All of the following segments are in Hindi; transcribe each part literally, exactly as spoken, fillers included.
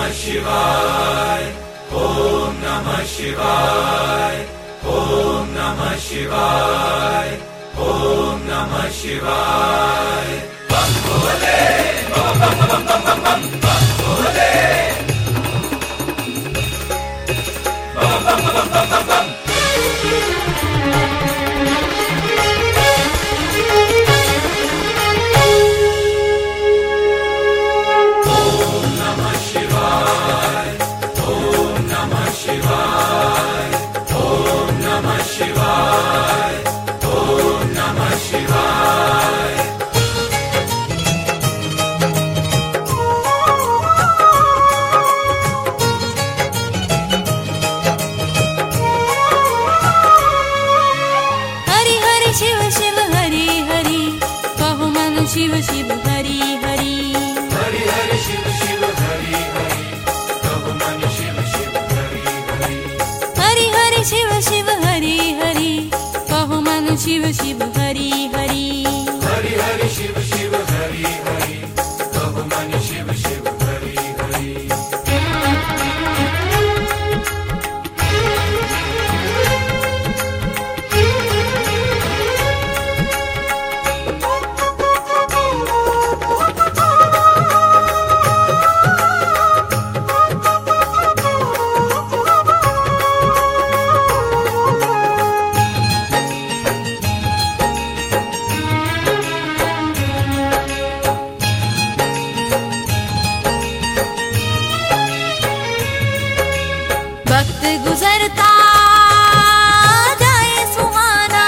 शिवाय ओम नमः शिवाय ओम नमः शिवाय ओम नमः शिवाय बम भोले बम बम बम बम बम बम बम भोले बम बम बम बम बम बम शिव शिव हरि हरि हरि हरि शिव शिव हरि हरि कहो मन शिव शिव हरि हरि हरि हरि शिव शिव हरि हरि कहो मन शिव शिव हरि हरि हरि हरि शिव शिव हरि हरि कहो मन शिव शिव हरि हरि वक्त गुजरता जाए सुहाना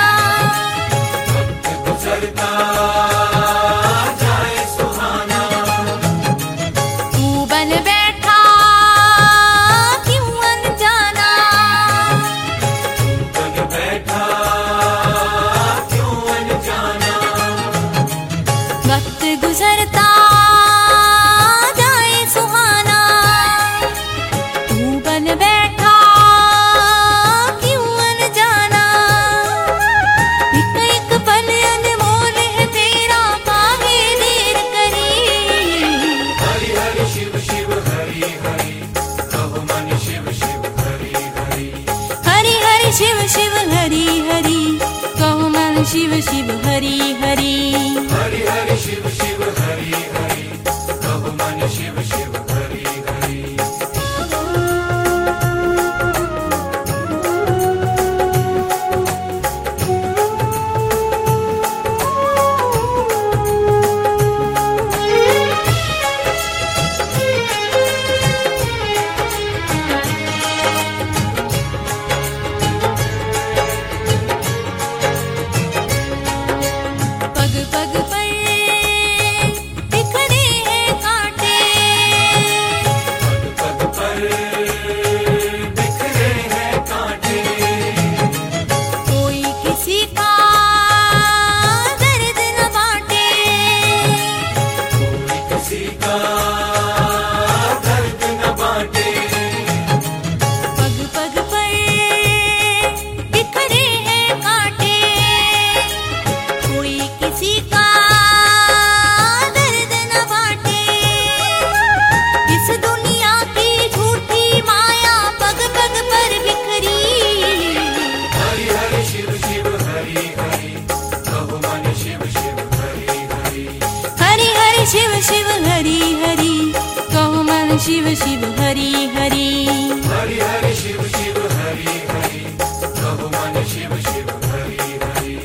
वक्त गुजरता जाए सुहाना तू बन बैठा क्यों अनजाना तू बन बैठा क्यों अनजाना वक्त गुजरता जाए सुहाना तू बन बैठा क्यों अनजाना एक एक पल अनमोल है तेरा काहे देर करी हरि हरि शिव शिव हरि हरि कहो मन शिव शिव हरि हरि हरि हरि शिव शिव हरि हरि कहो मन शिव शिव हरि हरि हरि हरि शिव शिव हरि हरि कहो मन शिव शिव हरि हरि पग पग पर बिखरे हैं कांटे पग पग पर बिखरे हैं कांटे कोई किसी का दर्द न बांटे कोई किसी का दर्द न बांटे पग पग पर बिखरे हैं कांटे कोई किसी का दर्द न बांटे इस दुनिया की झूठी माया पग पग पर बिखरी हरि हरि शिव शिव हरि हरि कहो मन शिव शिव हरि हरि हरि हरि शिव शिव हरि हरि कहो मन शिव शिव हरि हरि हरि हरि शिव शिव हरि हरि कहो मन शिव शिव हरि हरि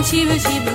शिव शिव